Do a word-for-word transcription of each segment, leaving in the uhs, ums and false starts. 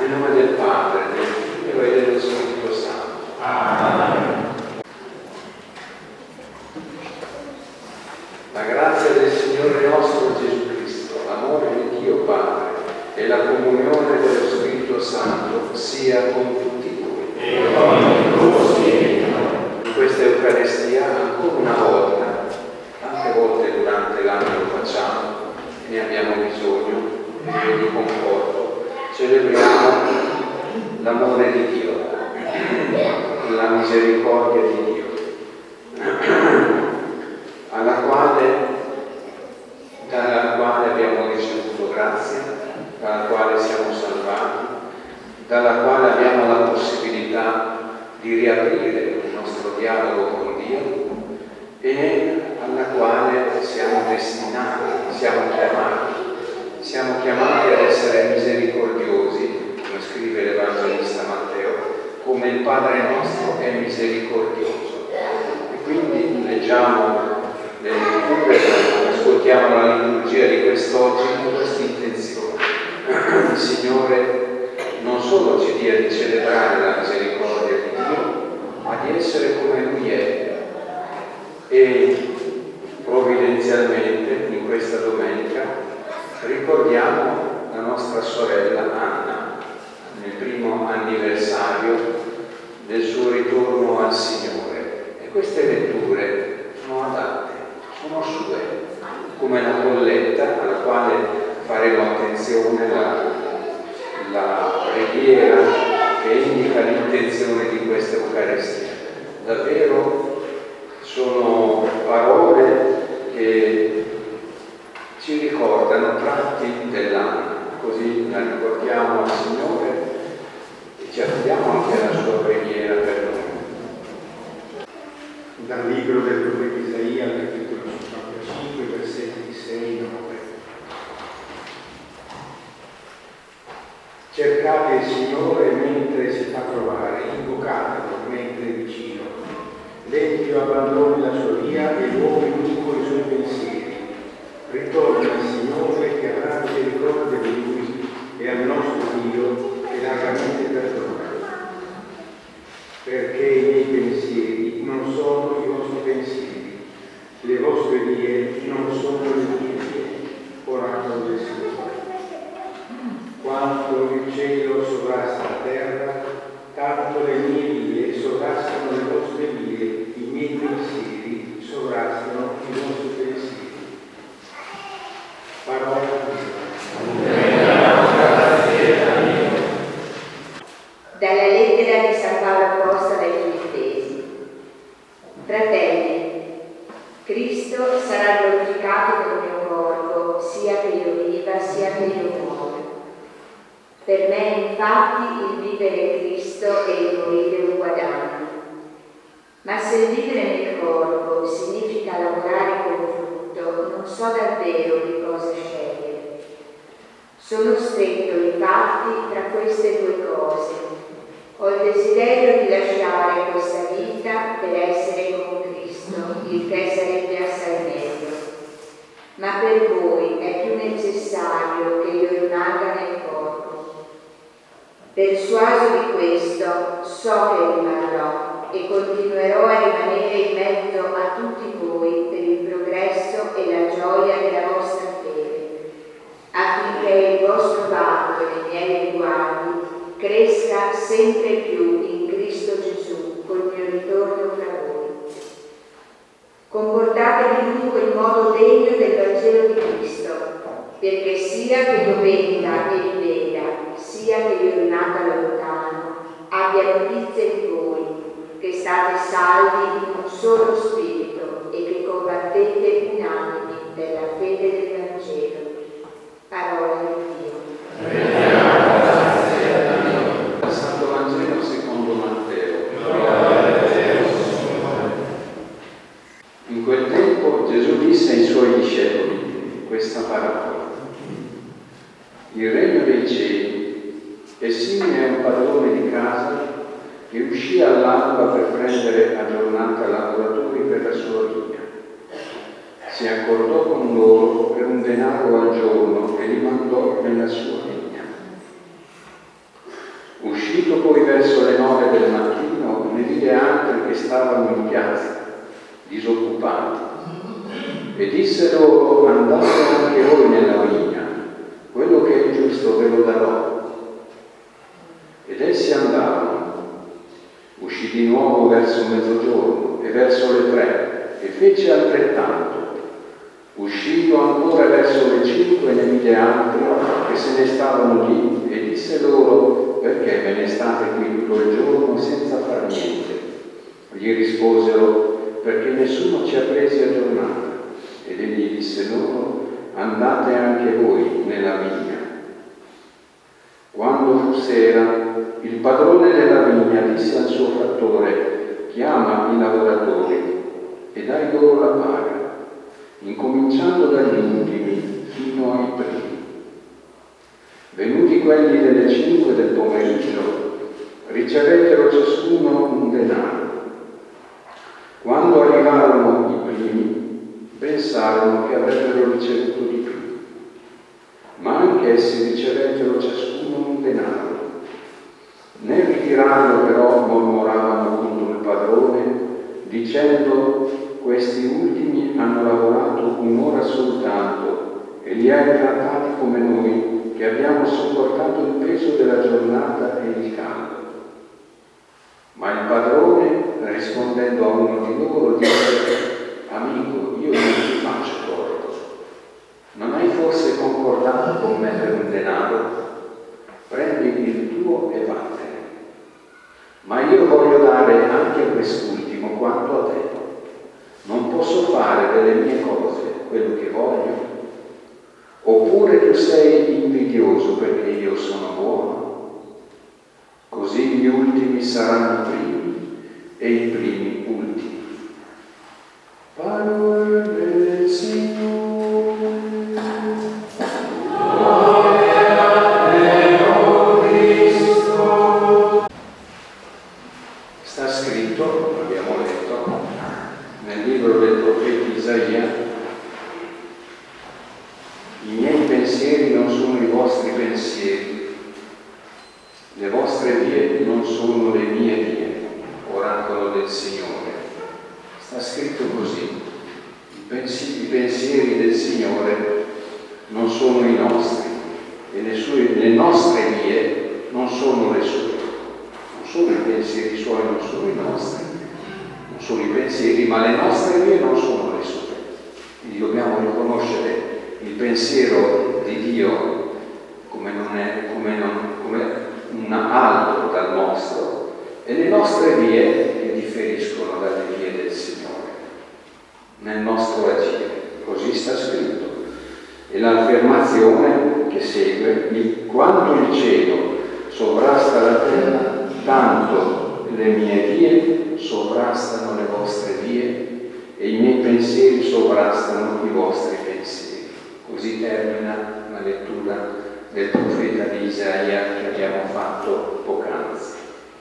Nel nome del Padre, del Figlio e dello Spirito Santo. Amen. La grazia del Signore nostro Gesù Cristo, l'amore di Dio Padre e la comunione dello Spirito Santo sia con tutti voi. E con il tuo spirito. In questa Eucaristia, ancora una volta, tante volte durante l'anno lo facciamo, ne abbiamo bisogno, e io vi conforto, celebriamo l'amore di Dio, la misericordia di Dio, alla quale, dalla quale abbiamo ricevuto grazia, dalla quale siamo salvati, dalla quale abbiamo la possibilità di riaprire il nostro dialogo con Dio e alla quale siamo destinati, siamo chiamati, siamo chiamati ad essere misericordiosi, come scrive l'Evangelista Matteo, come il Padre nostro è misericordioso. E quindi leggiamo le letture, ascoltiamo la liturgia di quest'oggi con questa intenzione. Il Signore non solo ci dia di celebrare la misericordia di Dio, ma di essere come Lui è. E provvidenzialmente in questa domenica ricordiamo la nostra sorella Anna nel primo anniversario del suo ritorno al Signore. E queste letture sono adatte, sono sue, come la colletta alla quale faremo attenzione, la, la preghiera che indica l'intenzione di questa Eucaristia. Davvero sono parole che ci ricordano tratti dell'anima, così la ricordiamo al Signore e ci affidiamo anche alla sua preghiera per noi. Dal libro del profeta Isaia, al capitolo cinquantacinque, versetti sei e nove. Cercate il Signore mentre si fa trovare, invocatelo mentre è vicino. L'empio abbandoni la sua via e l'uomo iniquo i suoi pensieri. Ritorna al Signore che avrà misericordia di lui e al nostro Dio che largamente perdona. Perché i miei pensieri non sono i vostri pensieri, le vostre vie non sono le mie vie, oracolo del Signore. Quanto il cielo sovrasta la terra, tanto le mie vie sovrastano le vostre vie, i miei pensieri sovrastano i vostri pensieri. Parola di Dio. Dalla lettera di San Paolo Apostolo ai Filippesi. Fratelli, Cristo sarà glorificato nel mio corpo, sia che io viva, sia che io muoia. Per me, infatti, il vivere è Cristo e il morire un guadagno. Ma se il vivere nel corpo significa lavorare con frutto, non so davvero che cosa scegliere. Sono stretto, infatti, tra queste due cose. Ho il desiderio di lasciare questa vita per essere con Cristo, il che sarebbe assai meglio. Ma per voi è più necessario che io rimanga nel corpo. Persuaso di questo, so che rimarrò e continuerò a rimanere in mezzo a tutti voi per il progresso e la gioia della vostra fede, affinché il vostro vanto nei miei riguardi cresca sempre più in Cristo Gesù col mio ritorno fra voi. Comportatevi dunque in modo degno del Vangelo di Cristo, perché sia che io venga e vi veda, sia che io rimanga lontano, abbia notizia di voi, che state salvi in un solo spirito e che combattete unanimi nella fede del Vangelo. Parola di Dio. Il Santo Vangelo secondo Matteo. In quel tempo Gesù disse ai suoi discepoli questa parabola. Il regno dei cieli è simile a un padrone di casa che uscì all'alba per prendere a giornata lavoratori per la sua vigna. Si accordò con loro per un denaro al giorno e li mandò nella sua vigna. Uscito poi verso le nove del mattino, ne vide altri che stavano in piazza, disoccupati, e disse loro: andate anche voi nella vigna, quello che è giusto ve lo darò. Ed essi andarono. Uscì di nuovo verso mezzogiorno e verso le tre, e fece altrettanto. Uscito ancora verso le cinque, ne vide altri che se ne stavano lì, e disse loro: perché ve ne state qui tutto il giorno senza far niente? Gli risposero: perché nessuno ci ha presi a giornata. Ed egli disse loro: andate anche voi nella vigna. Quando fu sera, il padrone della vigna disse al suo fattore: chiama i lavoratori e dai loro la paga, incominciando dagli ultimi fino ai primi. Venuti quelli delle cinque del pomeriggio, ricevettero ciascuno un denaro. Quando arrivarono i primi, pensarono che avrebbero ricevuto di più, ma anch'essi ricevettero ciascuno un denaro. Nel ritirarlo però mormoravano contro il padrone, dicendo: questi ultimi hanno lavorato un'ora soltanto e li hai trattati come noi, che abbiamo sopportato il peso della giornata e il caldo. Ma il padrone, rispondendo a uno di loro, disse: amico, io non ti faccio torto. Non hai forse concordato con me per un denaro? Prendi il tuo e vattene. Ma io voglio dare anche a quest'ultimo quanto a te. Non posso fare delle mie cose quello che voglio? Oppure tu sei invidioso perché io sono buono? Così gli ultimi saranno primi e i primi ultimi. Parola del Signore. Gloria a Cristo. Sta scritto, abbiamo letto, nel libro del profeta Isaia: i miei pensieri non sono i vostri pensieri, le vostre vie non sono le mie vie, oracolo del Signore. Sta scritto così: i pensieri, i pensieri del Signore non sono i nostri, e le, sue, le nostre vie non sono le sue. Non sono i pensieri suoi, non sono i nostri, non sono i pensieri, ma le nostre vie non sono le sue. Quindi dobbiamo riconoscere il pensiero di Dio come, non è, come, non, come un altro dal nostro, e le nostre vie che differiscono dalle vie del Signore nel nostro agire. Così sta scritto. E l'affermazione che segue: quanto il cielo sovrasta la terra, tanto le mie vie sovrastano le vostre vie, e i miei pensieri sovrastano i vostri pensieri. Così termina la lettura del profeta di Isaia che abbiamo fatto poc'anzi.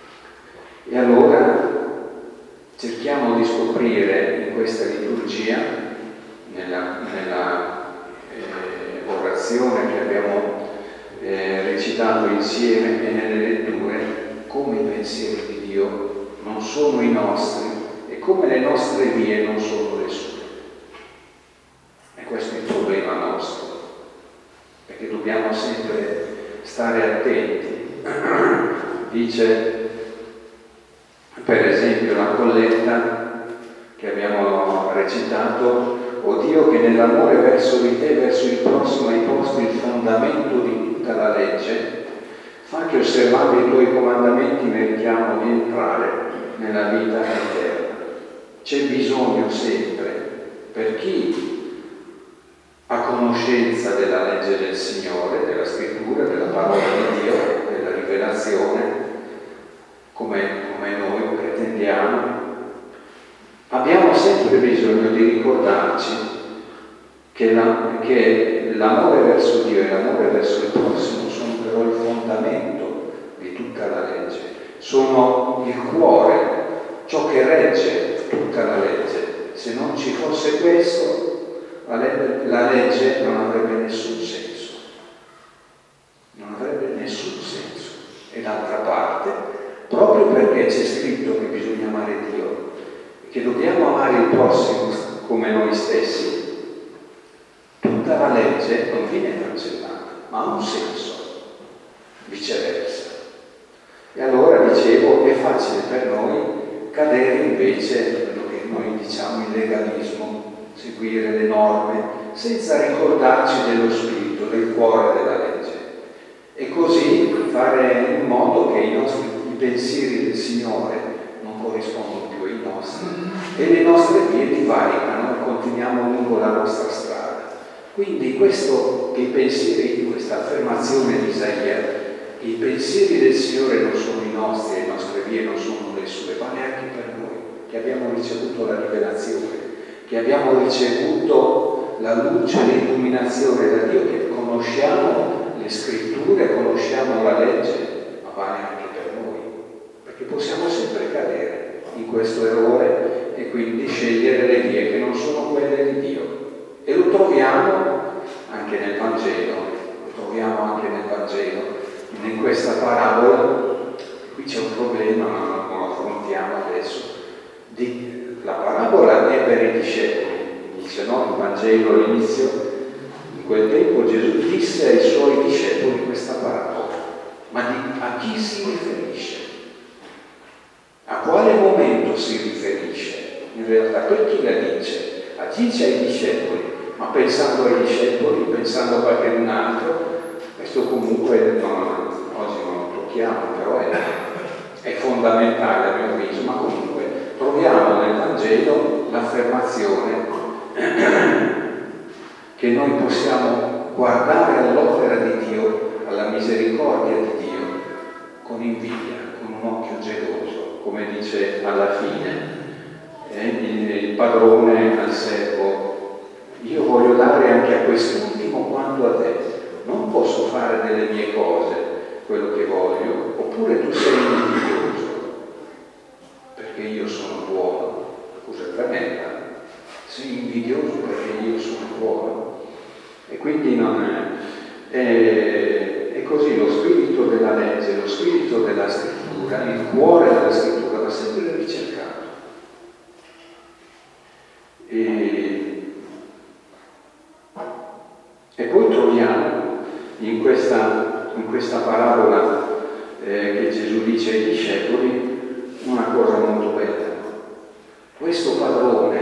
E allora cerchiamo di scoprire in questa liturgia, nella, nella eh, orazione che abbiamo eh, recitato insieme e nelle letture, come i pensieri di Dio non sono i nostri e come le nostre vie non sono le sue. E questo è il problema nostro, perché dobbiamo sempre stare attenti. Dice, per esempio, la colletta che abbiamo recitato: o Dio, che nell'amore verso di te, verso il prossimo, hai posto il fondamento di tutta la legge, fa che osservando i tuoi comandamenti meritiamo di entrare nella vita eterna. C'è bisogno sempre, per chi ha conoscenza della legge del Signore, della scrittura, della parola di Dio, della rivelazione, come, come noi pretendiamo, abbiamo sempre bisogno di ricordarci che, la, che l'amore verso Dio e l'amore verso il prossimo sono però il fondamento di tutta la legge, sono il cuore, ciò che regge tutta la legge. Se non ci fosse questo, la legge non avrebbe nessun senso, non avrebbe nessun senso. E d'altra parte proprio perché c'è scritto che bisogna amare Dio e che dobbiamo amare il prossimo come noi stessi, tutta la legge non viene cancellata, ma ha un senso, viceversa. E allora, dicevo, è facile per noi cadere invece quello che noi diciamo il legalismo, seguire le norme senza ricordarci dello spirito, del cuore della legge, e così fare in modo che i nostri i pensieri del Signore non corrispondono più ai nostri e le nostre vie divaricano e continuiamo lungo la nostra strada. Quindi questo, i pensieri, questa affermazione di Isaia, i pensieri del Signore non sono i nostri e le nostre vie non sono le sue, vale anche per noi che abbiamo ricevuto la rivelazione, che abbiamo ricevuto la luce, l'illuminazione da Dio, che conosciamo le scritture, conosciamo la legge, ma vale anche per noi, perché possiamo sempre cadere in questo errore e quindi scegliere le vie che non sono quelle di Dio. E lo troviamo anche nel Vangelo, lo troviamo anche nel Vangelo, in questa parabola. Qui c'è un problema, ma non lo affrontiamo adesso. Di, la parabola è per i discepoli, dice no, il Vangelo all'inizio, in quel tempo Gesù disse ai suoi discepoli questa parabola. Ma di, a chi si riferisce? A quale momento si riferisce? In realtà per chi la dice? A chi c'è ai discepoli? Ma pensando ai discepoli, pensando a qualcun altro, questo comunque non, oggi non lo tocchiamo, però è, è fondamentale a mio avviso, ma comunque troviamo nel Vangelo l'affermazione che noi possiamo guardare all'opera di Dio, alla misericordia di Dio, con invidia, con un occhio geloso, come dice alla fine eh, il, il padrone al servo: io voglio dare anche a quest'ultimo quanto a te, non posso fare delle mie cose quello che voglio, oppure tu sei invidioso perché io sono buono. Cosa tremenda, sei invidioso perché io sono buono. E quindi non è, è, è così, lo spirito della legge, lo spirito della scrittura, il cuore della scrittura va sempre ricercato. E, e poi troviamo in questa, in questa parabola eh, che Gesù dice ai discepoli una cosa molto bella. Questo padrone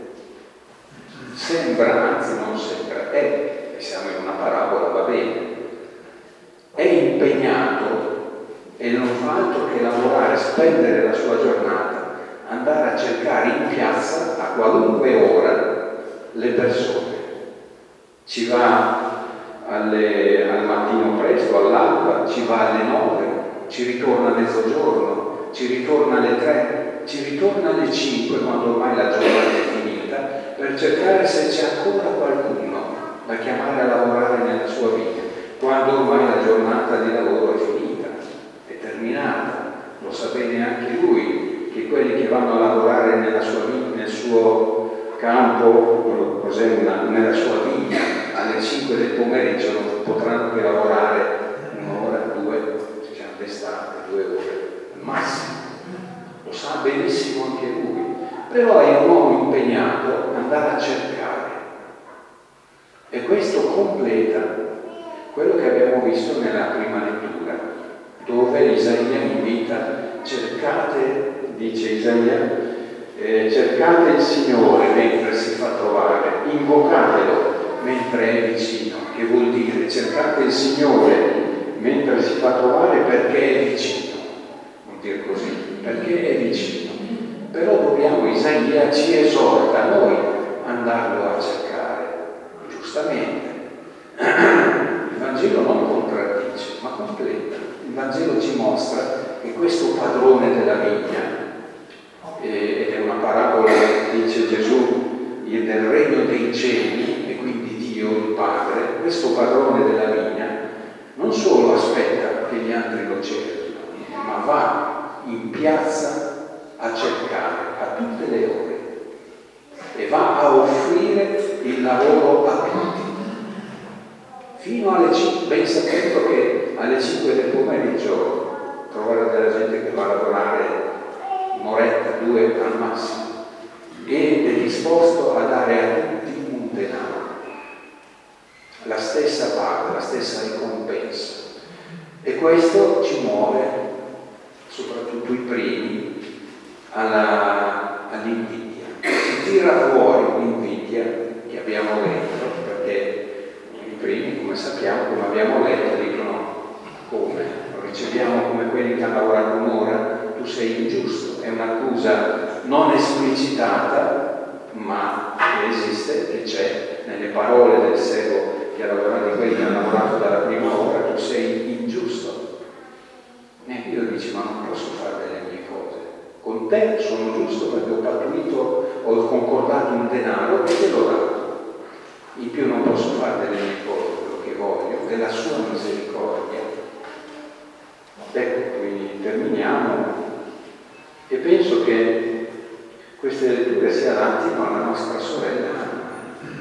sembra, anzi non sembra, è, siamo in una parabola, va bene, è impegnato e non fa altro che lavorare, spendere la sua giornata, andare a cercare in piazza a qualunque ora le persone. Ci va alle, al mattino presto, all'alba, ci va alle nove, ci ritorna a mezzogiorno, ci ritorna alle tre, ci ritorna alle cinque quando ormai la giornata è finita, per cercare se c'è ancora qualcuno da chiamare a lavorare nella sua vita, quando ormai la giornata di lavoro è finita, è terminata. Lo sa bene anche lui che quelli che vanno a lavorare nella sua vita, nel suo campo, cos'è una, nella sua vigna, alle cinque del pomeriggio non potranno che lavorare un'ora, due, se c'è d'estate, due ore al massimo. Lo sa benissimo anche lui, però è un uomo impegnato ad andare a cercare. E questo completa quello che abbiamo visto nella prima lettura, dove Isaia invita: cercate, dice Isaia, eh, cercate il Signore mentre si fa trovare, invocatelo mentre è vicino, che vuol dire cercate il Signore mentre si fa trovare perché è vicino, vuol dire così, perché è vicino. Però dobbiamo, Isaia ci esorta a noi andarlo a cercare, giustamente. Il Vangelo non contraddice, ma completa. Il Vangelo ci mostra che questo padrone della vigna, eh, ed è una parabola, dice Gesù, del regno dei cieli, e quindi Dio il Padre, questo padrone della vigna non solo aspetta che gli altri lo cerchino, ma va in piazza a cercare a tutte le ore e va a offrire il lavoro a tutti, fino alle cinque, ben sapendo che alle cinque del pomeriggio trovare della gente che va a lavorare due al massimo, ed è disposto a dare a tutti un denaro, la stessa paga, la stessa ricompensa. E questo ci muove, soprattutto i primi, alla, all'invidia. Si tira fuori l'invidia che abbiamo letto, perché i primi, come sappiamo, come abbiamo letto, dicono: come? Lo riceviamo come quelli che hanno lavorato un'ora? Tu sei ingiusto. È un'accusa non esplicitata, ma che esiste, che c'è nelle parole del servo che ha lavorato, di quelli che hanno lavorato dalla prima ora: tu sei ingiusto. E Dio dice: ma non posso fare delle mie cose. Con te sono giusto perché ho pattuito, ho concordato un denaro e te l'ho dato. In più non posso fare delle mie cose, quello che voglio, della sua misericordia. Ecco, quindi terminiamo. E penso che queste letture si adattino alla nostra sorella Anna.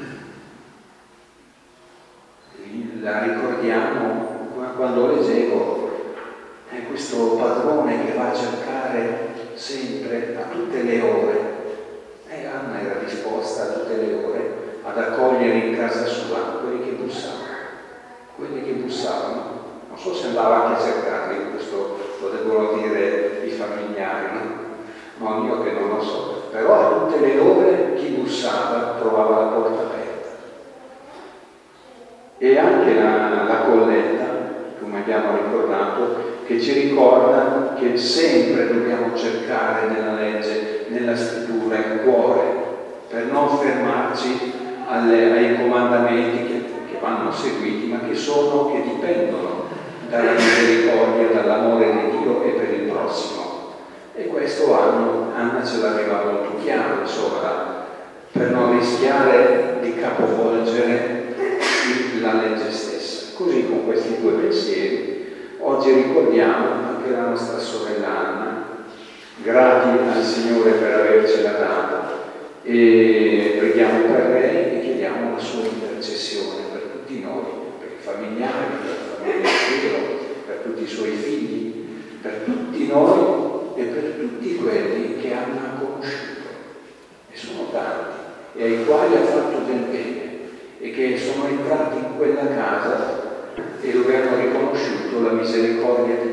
La ricordiamo quando leggevo è questo padrone che va a cercare sempre, a tutte le ore. E Anna era disposta a tutte le ore ad accogliere in casa sua quelli che bussavano. Quelli che bussavano. Non so se andava anche a cercarli, questo lo devono dire i familiari, no? Non io che non lo so. Però a tutte le ore chi bussava trovava la porta aperta. E anche la, la colletta, come abbiamo ricordato, che ci ricorda che sempre dobbiamo cercare nella legge, nella scrittura, il cuore, per non fermarci alle, ai comandamenti che, che vanno seguiti, ma che sono, che dipendono dalla misericordia, dall'amore di Dio e per il prossimo. E questo anno Anna ce l'aveva molto chiaro, insomma, per non rischiare di capovolgere la legge stessa. Così, con questi due pensieri, oggi ricordiamo anche la nostra sorella Anna, grati al Signore per avercela data, e preghiamo per lei e chiediamo la sua intercessione per tutti noi, per i familiari, per la famiglia di Dio, per tutti i suoi figli, per tutti noi e per tutti quelli che Anna ha conosciuto, e sono tanti, e ai quali ha fatto del bene, e che sono entrati in quella casa e dove hanno riconosciuto la misericordia di